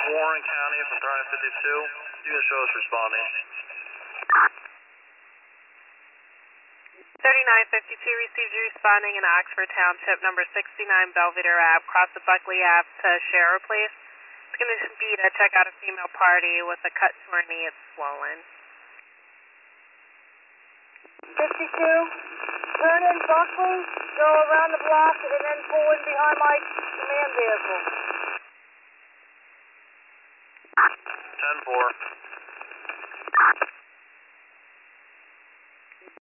Warren County from 352. You can show us responding. 3952 received you responding in Oxford Township, number 69 Belvedere Ave, cross the Buckley Ave to Sherrill Place. It's going to be to check out a female party with a cut to her knee. It's swollen. 52, turn in Buckley, go around the block, and then pull in behind my command vehicle. 10-4.